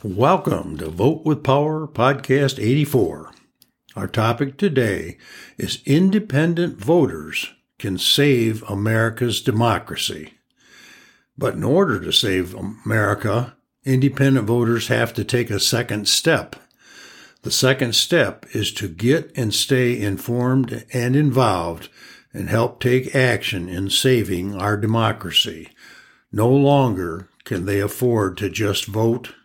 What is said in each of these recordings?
Welcome to Vote with Power Podcast 84. Our topic today is independent voters can save America's democracy. But in order to save America, independent voters have to take a second step. The second step is to get and stay informed and involved and help take action in saving our democracy. No longer can they afford to just vote.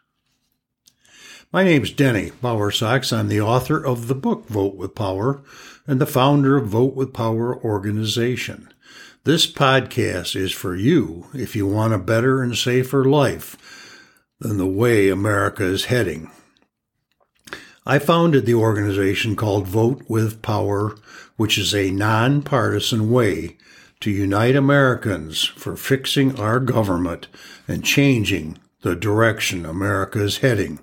My name's Denny Bowersox. I'm the author of the book Vote with Power and the founder of Vote with Power organization. This podcast is for you if you want a better and safer life than the way America is heading. I founded the organization called Vote with Power, which is a nonpartisan way to unite Americans for fixing our government and changing the direction America is heading.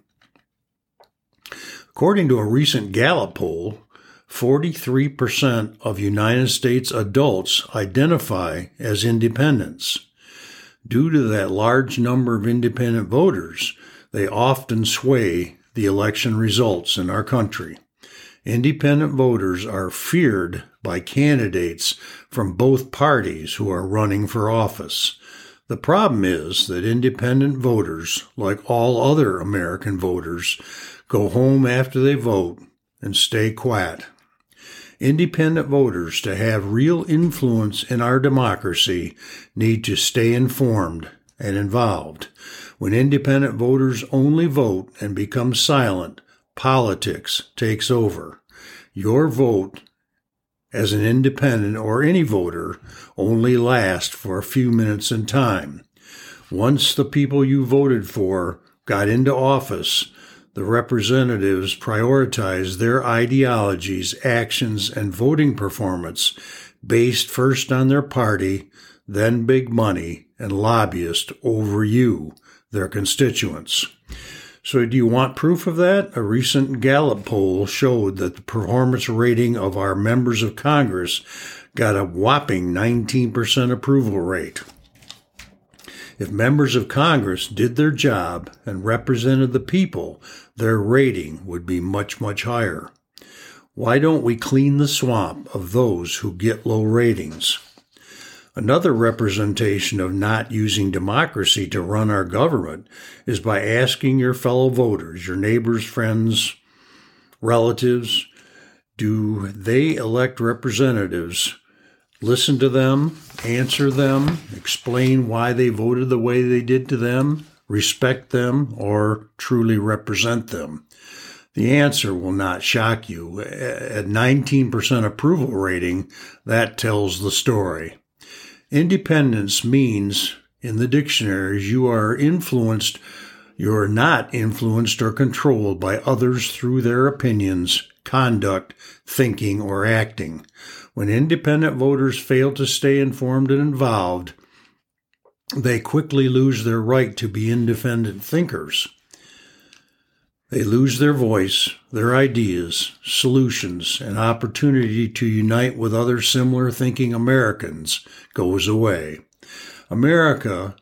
According to a recent Gallup poll, 43% of United States adults identify as independents. Due to that large number of independent voters, they often sway the election results in our country. Independent voters are feared by candidates from both parties who are running for office. The problem is that independent voters, like all other American voters, go home after they vote and stay quiet. Independent voters, to have real influence in our democracy, need to stay informed and involved. When independent voters only vote and become silent, politics takes over. Your vote as an independent or any voter only lasts for a few minutes in time. Once the people you voted for got into office, the representatives prioritize their ideologies, actions, and voting performance based first on their party, then big money, and lobbyists over you, their constituents. So do you want proof of that? A recent Gallup poll showed that the performance rating of our members of Congress got a whopping 19% approval rate. If members of Congress did their job and represented the people, their rating would be much, much higher. Why don't we clean the swamp of those who get low ratings? Another representation of not using democracy to run our government is by asking your fellow voters, your neighbors, friends, relatives, do they elect representatives? Listen to them, answer them, explain why they voted the way they did to them, respect them, or truly represent them. The answer will not shock you. At 19% approval rating, that tells the story. Independence means, in the dictionaries, you are not influenced or controlled by others through their opinions, conduct, thinking, or acting. When independent voters fail to stay informed and involved, they quickly lose their right to be independent thinkers. They lose their voice, their ideas, solutions, and opportunity to unite with other similar thinking Americans goes away. America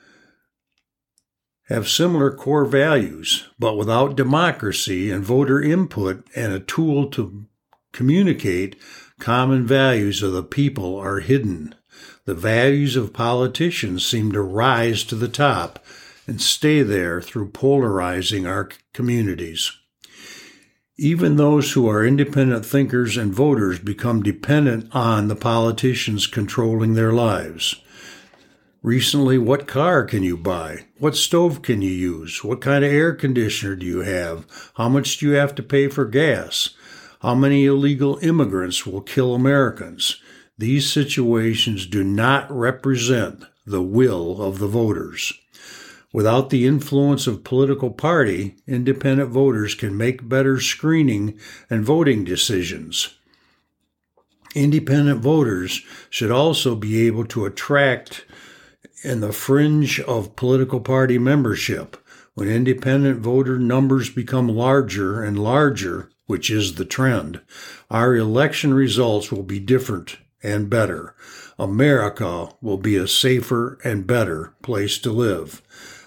have similar core values, but without democracy and voter input and a tool to communicate, common values of the people are hidden. The values of politicians seem to rise to the top and stay there through polarizing our communities. Even those who are independent thinkers and voters become dependent on the politicians controlling their lives. Recently, what car can you buy? What stove can you use? What kind of air conditioner do you have? How much do you have to pay for gas? How many illegal immigrants will kill Americans? These situations do not represent the will of the voters. Without the influence of political party, independent voters can make better screening and voting decisions. Independent voters should also be able to attract in the fringe of political party membership. When independent voter numbers become larger and larger, which is the trend, our election results will be different and better. America will be a safer and better place to live.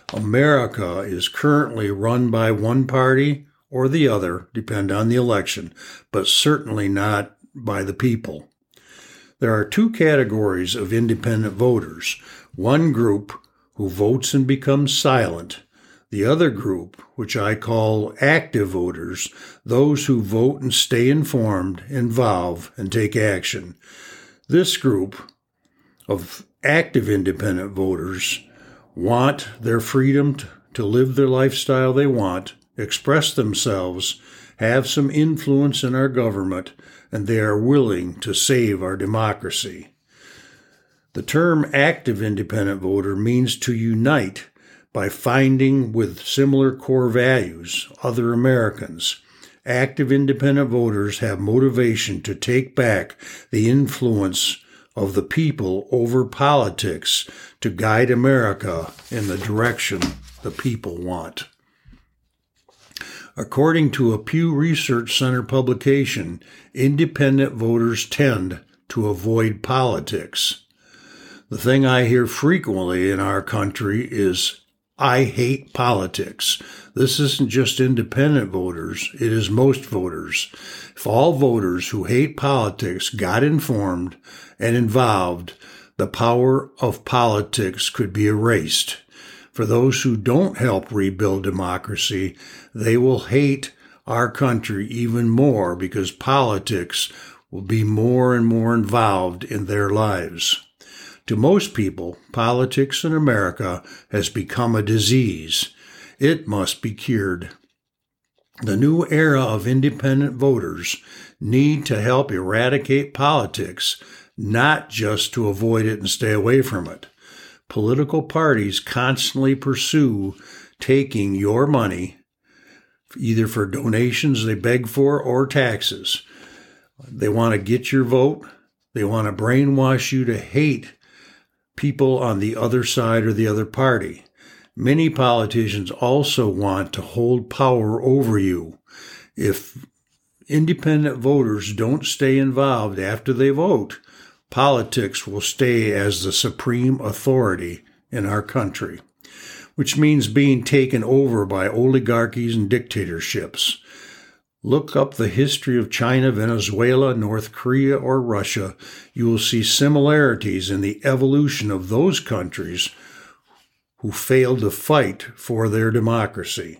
America is currently run by one party or the other, depend on the election, but certainly not by the people. There are two categories of independent voters. One group who votes and becomes silent. The other group, which I call active voters, those who vote and stay informed, involve, and take action. This group of active independent voters want their freedom to live their lifestyle they want, express themselves, have some influence in our government, and they are willing to save our democracy. The term active independent voter means to unite by finding with similar core values other Americans. Active independent voters have motivation to take back the influence of the people over politics to guide America in the direction the people want. According to a Pew Research Center publication, independent voters tend to avoid politics. The thing I hear frequently in our country is, "I hate politics." This isn't just independent voters, it is most voters. If all voters who hate politics got informed and involved, the power of politics could be erased. For those who don't help rebuild democracy, they will hate our country even more because politics will be more and more involved in their lives. To most people, politics in America has become a disease. It must be cured. The new era of independent voters need to help eradicate politics, not just to avoid it and stay away from it. Political parties constantly pursue taking your money, either for donations they beg for or taxes. They want to get your vote. They want to brainwash you to hate people on the other side or the other party. Many politicians also want to hold power over you. If independent voters don't stay involved after they vote, politics will stay as the supreme authority in our country, which means being taken over by oligarchies and dictatorships. Look up the history of China, Venezuela, North Korea, or Russia. You will see similarities in the evolution of those countries who failed to fight for their democracy.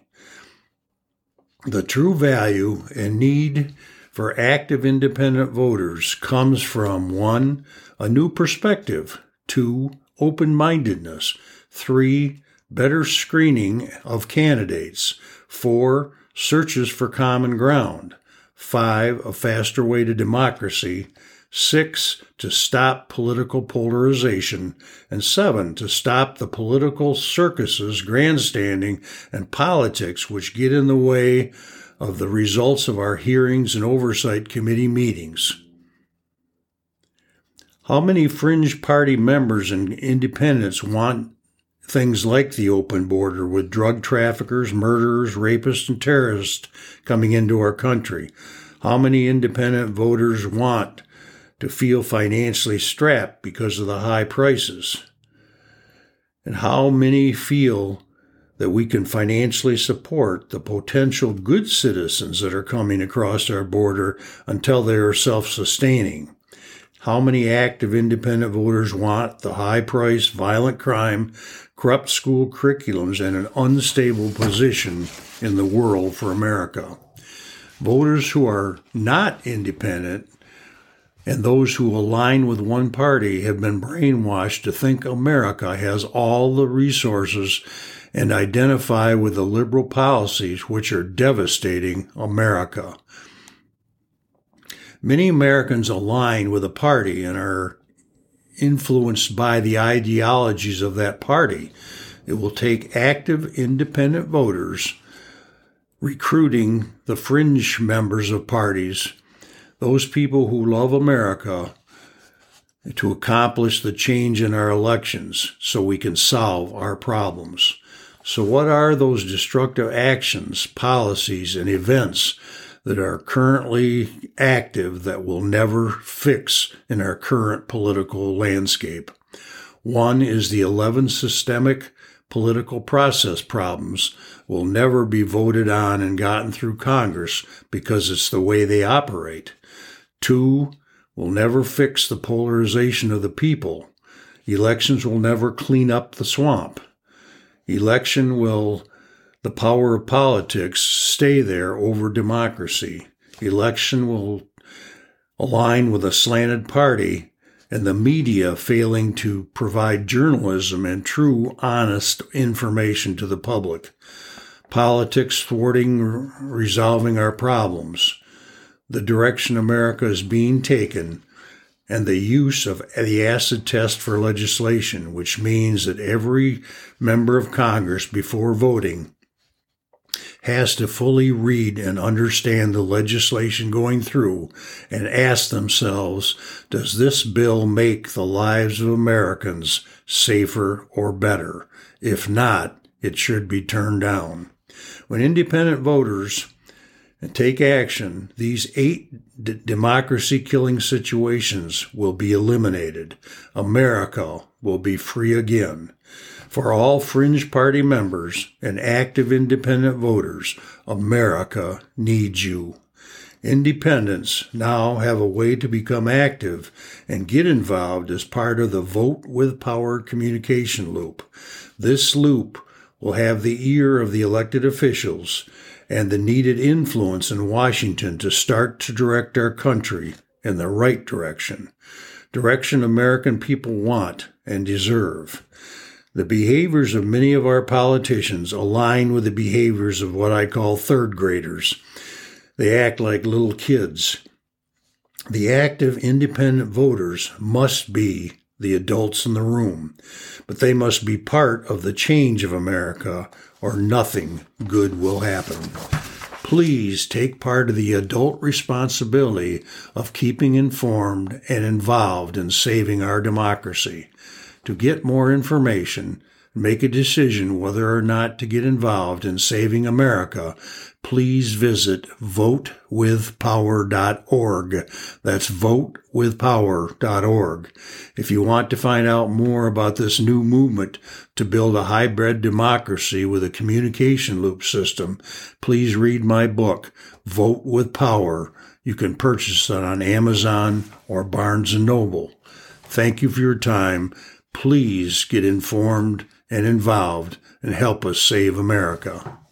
The true value and need for active independent voters comes from 1, a new perspective, 2, open-mindedness, 3, better screening of candidates, 4, searches for common ground, 5, a faster way to democracy, 6, to stop political polarization, and 7, to stop the political circuses, grandstanding, and politics which get in the way of the results of our hearings and oversight committee meetings. How many fringe party members and independents want things like the open border with drug traffickers, murderers, rapists, and terrorists coming into our country? How many independent voters want to feel financially strapped because of the high prices? And how many feel that we can financially support the potential good citizens that are coming across our border until they are self-sustaining? How many active independent voters want the high-priced, violent crime, corrupt school curriculums, and an unstable position in the world for America? Voters who are not independent and those who align with one party have been brainwashed to think America has all the resources and identify with the liberal policies which are devastating America. Many Americans align with a party and are influenced by the ideologies of that party. It will take active independent voters recruiting the fringe members of parties, those people who love America, to accomplish the change in our elections so we can solve our problems. So what are those destructive actions, policies, and events that are currently active that will never fix in our current political landscape? One is the 11 systemic political process problems will never be voted on and gotten through Congress because it's the way they operate. 2, will never fix the polarization of the people. Elections will never clean up the swamp. The power of politics stay there over democracy. Election will align with a slanted party and the media failing to provide journalism and true, honest information to the public. Politics thwarting resolving our problems. The direction America is being taken, and the use of the acid test for legislation, which means that every member of Congress, before voting, has to fully read and understand the legislation going through and ask themselves, does this bill make the lives of Americans safer or better? If not, it should be turned down. When independent voters take action, these 8 democracy-killing situations will be eliminated. America will be free again. For all fringe party members and active independent voters, America needs you. Independents now have a way to become active and get involved as part of the Vote with Power communication loop. This loop will have the ear of the elected officials and the needed influence in Washington to start to direct our country in the right direction American people want and deserve. The behaviors of many of our politicians align with the behaviors of what I call third graders. They act like little kids. The active independent voters must be the adults in the room, but they must be part of the change of America or nothing good will happen. Please take part of the adult responsibility of keeping informed and involved in saving our democracy. To get more information, make a decision whether or not to get involved in saving America, please visit votewithpower.org. That's votewithpower.org. If you want to find out more about this new movement to build a hybrid democracy with a communication loop system, please read my book, Vote with Power. You can purchase it on Amazon or Barnes & Noble. Thank you for your time. Please get informed and involved and help us save America.